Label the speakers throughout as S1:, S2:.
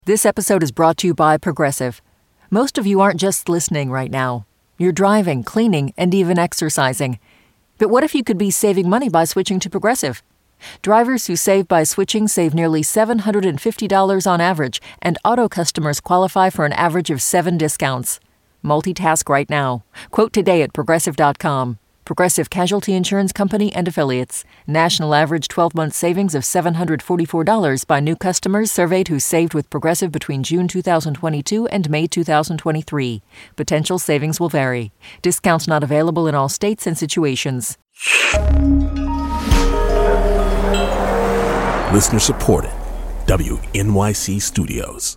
S1: This episode is brought to you by Progressive. Most of you aren't just listening right now. You're driving, cleaning, and even exercising. But what if you could be saving money by switching to Progressive? Drivers who save by switching save nearly $750 on average, and auto customers qualify for an average of 7 discounts. Multitask right now. Quote today at Progressive.com. Progressive Casualty Insurance Company and Affiliates. National average 12-month savings of $744 by new customers surveyed who saved with Progressive between June 2022 and May 2023. Potential savings will vary. Discounts not available in all states and situations.
S2: Listener supported. WNYC Studios.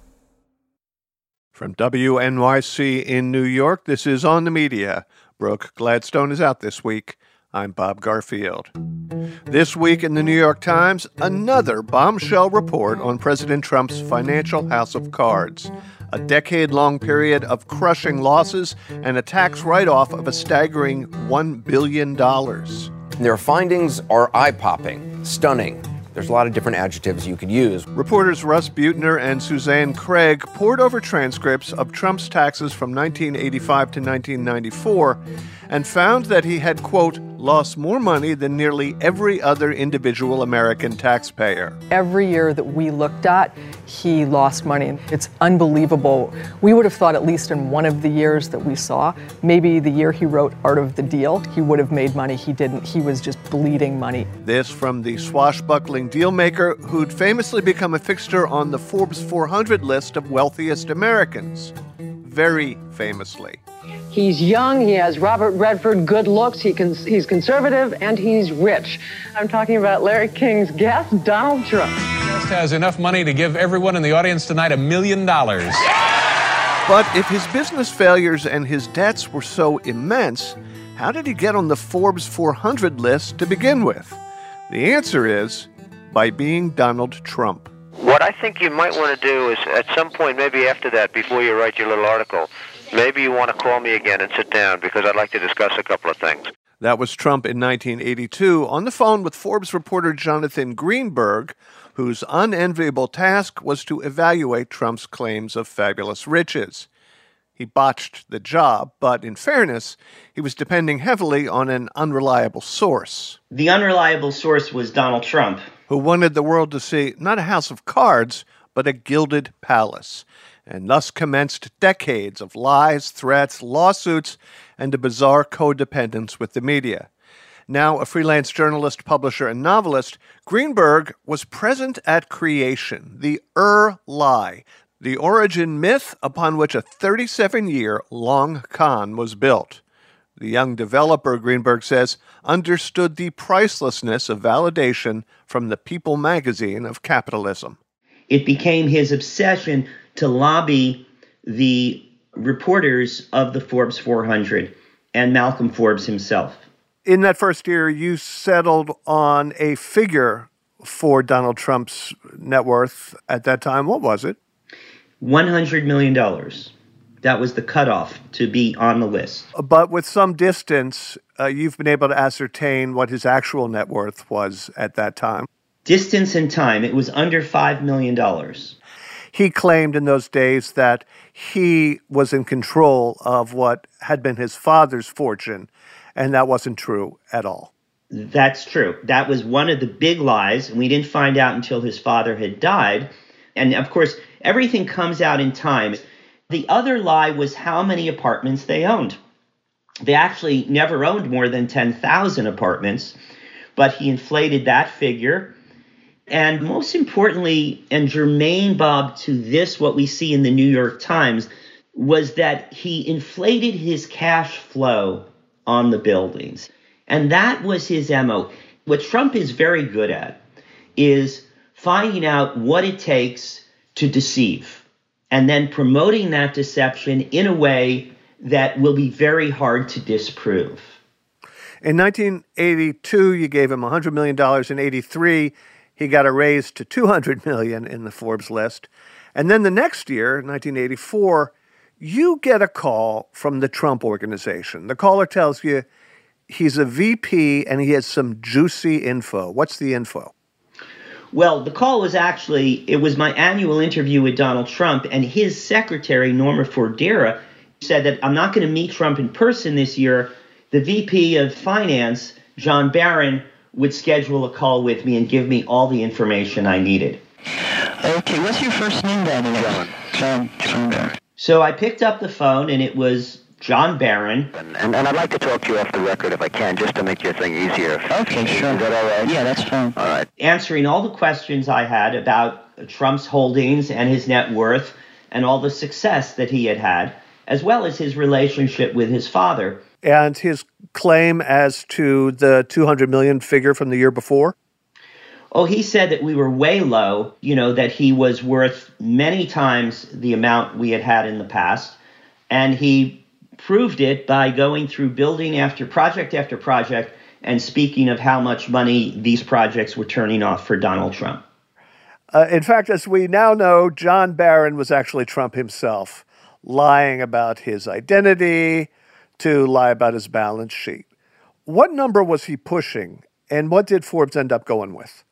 S3: From WNYC in New York, this is On the Media. Brooke Gladstone is out this week. I'm Bob Garfield. This week in the New York Times, another bombshell report on President Trump's financial house of cards. A decade-long period of crushing losses and a tax write-off of a staggering $1 billion.
S4: Their findings are eye-popping, stunning. There's a lot of different adjectives you could use.
S3: Reporters Russ Buettner and Suzanne Craig pored over transcripts of Trump's taxes from 1985 to 1994 and found that he had, quote, lost more money than nearly every other individual American taxpayer.
S5: Every year that we looked at, he lost money. It's unbelievable. We would have thought at least in one of the years that we saw, maybe the year he wrote Art of the Deal, he would have made money. He didn't. He was just bleeding money.
S3: This from the swashbuckling dealmaker who'd famously become a fixture on the Forbes 400 list of wealthiest Americans. Very famously.
S6: He's young, he has Robert Redford good looks, he's conservative, and he's rich. I'm talking about Larry King's guest, Donald Trump.
S7: Guest has enough money to give everyone in the audience tonight $1 million.
S3: But if his business failures and his debts were so immense, how did he get on the Forbes 400 list to begin with? The answer is by being Donald Trump.
S8: What I think you might want to do is, at some point, maybe after that, before you write your little article, maybe you want to call me again and sit down, because I'd like to discuss a couple of things.
S3: That was Trump in 1982, on the phone with Forbes reporter Jonathan Greenberg, whose unenviable task was to evaluate Trump's claims of fabulous riches. He botched the job, but in fairness, he was depending heavily on an unreliable source.
S9: The unreliable source was Donald Trump,
S3: who wanted the world to see not a house of cards, but a gilded palace, and thus commenced decades of lies, threats, lawsuits, and a bizarre codependence with the media. Now a freelance journalist, publisher, and novelist, Greenberg was present at creation, the lie, the origin myth upon which a 37-year-long con was built. The young developer, Greenberg says, understood the pricelessness of validation from the People magazine of capitalism.
S9: It became his obsession to lobby the reporters of the Forbes 400 and Malcolm Forbes himself.
S3: In that first year, you settled on a figure for Donald Trump's net worth at that time. What was it?
S9: $100 million. That was the cutoff to be on the list.
S3: But with some distance, you've been able to ascertain what his actual net worth was at that time.
S9: Distance and time, it was under $5 million.
S3: He claimed in those days that he was in control of what had been his father's fortune, and that wasn't true at all.
S9: That's true. That was one of the big lies, and we didn't find out until his father had died. And of course, everything comes out in time. The other lie was how many apartments they owned. They actually never owned more than 10,000 apartments, but he inflated that figure. And most importantly, and germane, Bob, to this, what we see in the New York Times, was that he inflated his cash flow on the buildings. And that was his MO. What Trump is very good at is finding out what it takes to deceive, and then promoting that deception in a way that will be very hard to disprove.
S3: In 1982, you gave him $100 million. In 83, he got a raise to $200 million in the Forbes list. And then the next year, 1984, you get a call from the Trump Organization. The caller tells you he's a VP and he has some juicy info. What's the info?
S9: Well, the call was it was my annual interview with Donald Trump, and his secretary, Norma Fordera, said that I'm not going to meet Trump in person this year. The VP of Finance, John Barron, would schedule a call with me and give me all the information I needed.
S10: Okay, what's your first name, by the way? John Barron.
S9: So I picked up the phone, and it was John Barron.
S8: And I'd like to talk to you off the record if I can, just to make your thing easier.
S10: Okay, sure.
S8: Is that all right?
S10: Yeah, that's fine.
S8: All right.
S9: Answering all the questions I had about Trump's holdings and his net worth and all the success that he had, as well as his relationship with his father.
S3: And his claim as to the $200 million figure from the year before?
S9: Oh, he said that we were way low, that he was worth many times the amount we had in the past. And he proved it by going through building after project and speaking of how much money these projects were turning off for Donald Trump.
S3: In fact, as we now know, John Barron was actually Trump himself, lying about his identity, to lie about his balance sheet. What number was he pushing, and what did Forbes end up going with?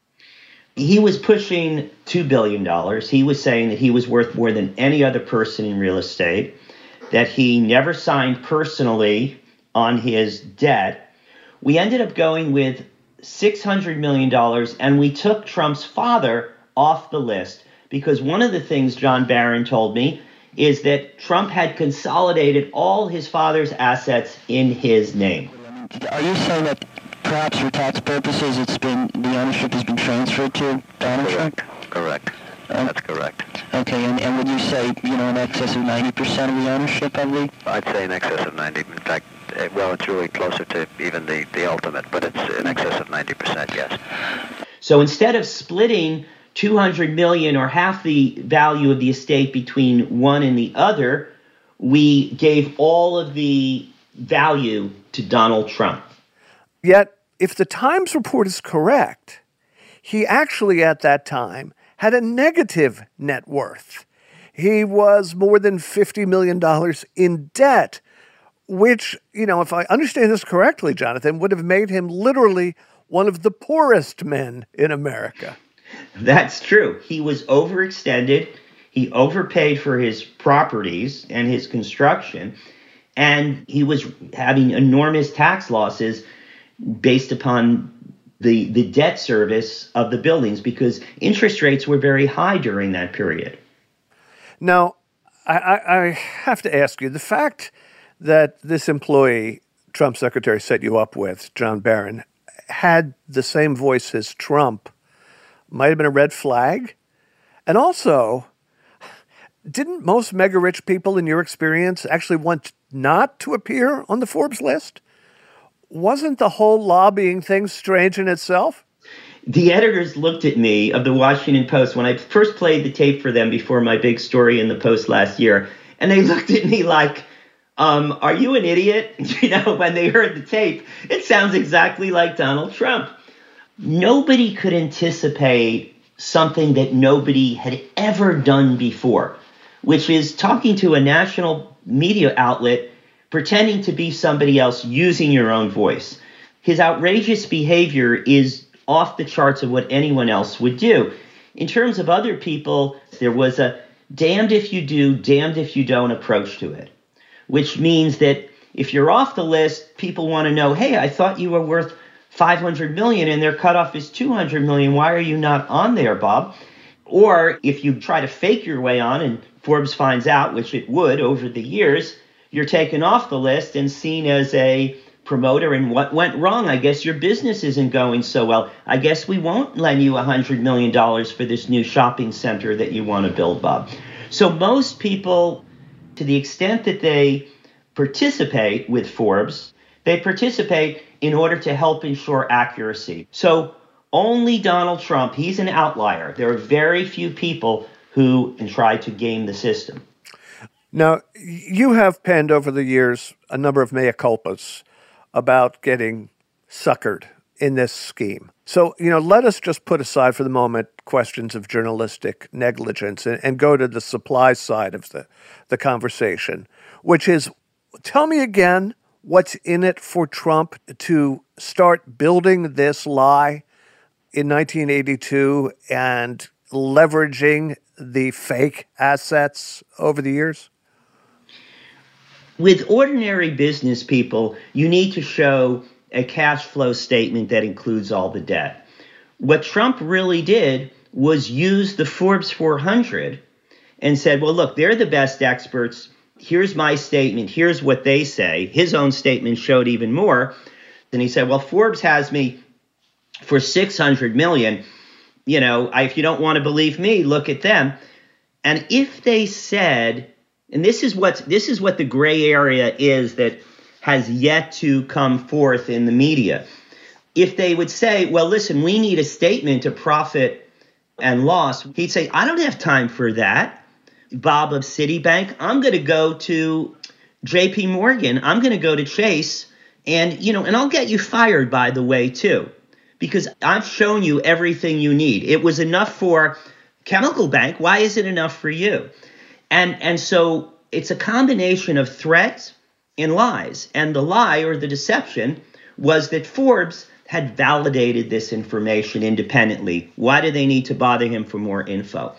S9: He was pushing $2 billion. He was saying that he was worth more than any other person in real estate, that he never signed personally on his debt. We ended up going with $600 million, and we took Trump's father off the list because one of the things John Barron told me is that Trump had consolidated all his father's assets in his name.
S10: Are you saying that perhaps for tax purposes the ownership has been transferred to Donald Trump?
S8: Correct. That's correct.
S10: Okay, and would you say, in excess of 90% of the ownership, I believe?
S8: I'd say in excess of 90. In fact, it's really closer to even the ultimate, but it's in excess of 90%, yes.
S9: So instead of splitting $200 million or half the value of the estate between one and the other, we gave all of the value to Donald Trump.
S3: Yet, if the Times report is correct, he actually at that time had a negative net worth. He was more than $50 million in debt, which, if I understand this correctly, Jonathan, would have made him literally one of the poorest men in America.
S9: That's true. He was overextended. He overpaid for his properties and his construction, and he was having enormous tax losses based upon the debt service of the buildings because interest rates were very high during that period.
S3: Now, I have to ask you, the fact that this employee Trump secretary set you up with, John Barron, had the same voice as Trump might have been a red flag. And also, didn't most mega-rich people, in your experience, actually want not to appear on the Forbes list? Wasn't the whole lobbying thing strange in itself?
S9: The editors looked at me of the Washington Post when I first played the tape for them before my big story in the Post last year, and they looked at me like, are you an idiot? When they heard the tape, it sounds exactly like Donald Trump. Nobody could anticipate something that nobody had ever done before, which is talking to a national media outlet, pretending to be somebody else, using your own voice. His outrageous behavior is off the charts of what anyone else would do. In terms of other people, there was a damned if you do, damned if you don't approach to it, which means that if you're off the list, people want to know, hey, I thought you were worth $500 million and their cutoff is $200 million. Why are you not on there, Bob? Or if you try to fake your way on and Forbes finds out, which it would over the years, you're taken off the list and seen as a promoter. And what went wrong? I guess your business isn't going so well. I guess we won't lend you $100 million for this new shopping center that you want to build, Bob. So most people, to the extent that they participate with Forbes, they participate in order to help ensure accuracy. So only Donald Trump, he's an outlier. There are very few people who can try to game the system.
S3: Now, you have penned over the years a number of mea culpas about getting suckered in this scheme. So, let us just put aside for the moment questions of journalistic negligence and go to the supply side of the conversation, which is, tell me again, what's in it for Trump to start building this lie in 1982 and leveraging the fake assets over the years?
S9: With ordinary business people, you need to show a cash flow statement that includes all the debt. What Trump really did was use the Forbes 400 and said, well, look, they're the best experts. Here's my statement. Here's what they say. His own statement showed even more. And he said, well, Forbes has me for $600 million. You know, if you don't want to believe me, look at them. And if they said, and this is what the gray area is that has yet to come forth in the media. If they would say, well, listen, we need a statement of profit and loss, he'd say, I don't have time for that. Bob of Citibank, I'm going to go to JP Morgan. I'm going to go to Chase. And I'll get you fired, by the way, too, because I've shown you everything you need. It was enough for Chemical Bank. Why is it enough for you? And so it's a combination of threats and lies. And the lie or the deception was that Forbes had validated this information independently. Why do they need to bother him for more info?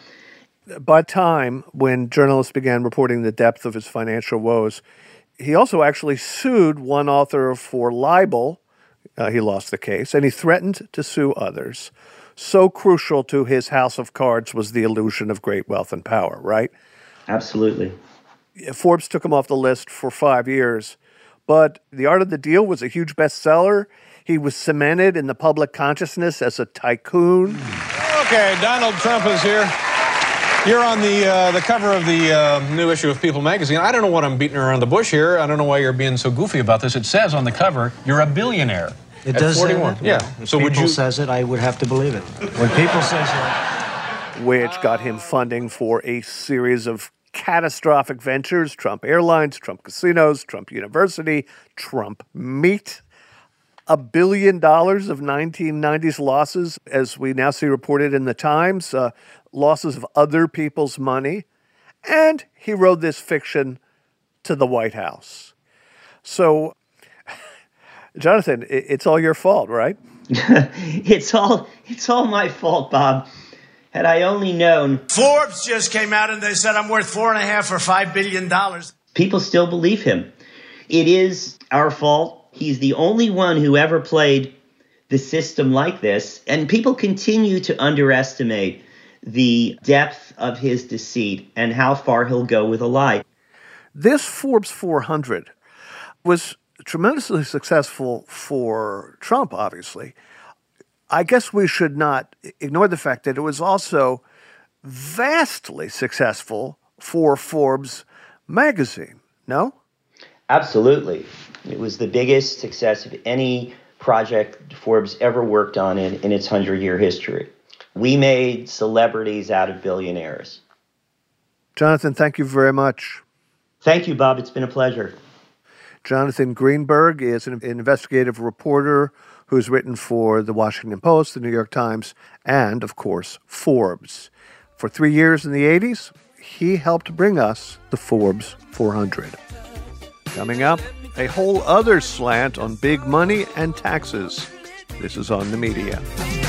S3: By time when journalists began reporting the depth of his financial woes, he also actually sued one author for libel. He lost the case, and he threatened to sue others. So crucial to his house of cards was the illusion of great wealth and power, right?
S9: Absolutely.
S3: Forbes took him off the list for 5 years, but The Art of the Deal was a huge bestseller. He was cemented in the public consciousness as a tycoon.
S7: Okay, Donald Trump is here. You're on the cover of the new issue of People magazine. I don't know what I'm beating around the bush here. I don't know why you're being so goofy about this. It says on the cover, you're a billionaire.
S11: It does
S7: 41.
S11: say that?
S7: Yeah.
S11: If
S7: So
S11: people says it, I would have to believe it. When people say so.
S3: Which got him funding for a series of catastrophic ventures: Trump Airlines, Trump Casinos, Trump University, Trump Meat. $1 billion of 1990s losses, as we now see reported in the Times, losses of other people's money. And he rode this fiction to the White House. So, Jonathan, it's all your fault, right?
S9: It's all my fault, Bob. Had I only known.
S12: Forbes just came out and they said I'm worth $4.5 or $5 billion.
S9: People still believe him. It is our fault. He's the only one who ever played the system like this. And people continue to underestimate the depth of his deceit and how far he'll go with a lie.
S3: This Forbes 400 was tremendously successful for Trump, obviously. I guess we should not ignore the fact that it was also vastly successful for Forbes magazine, no?
S9: Absolutely. It was the biggest success of any project Forbes ever worked on in its 100-year history. We made celebrities out of billionaires.
S3: Jonathan, thank you very much.
S9: Thank you, Bob. It's been a pleasure.
S3: Jonathan Greenberg is an investigative reporter who's written for The Washington Post, The New York Times, and, of course, Forbes. For 3 years in the 80s, he helped bring us the Forbes 400. Coming up, a whole other slant on big money and taxes. This is On the Media.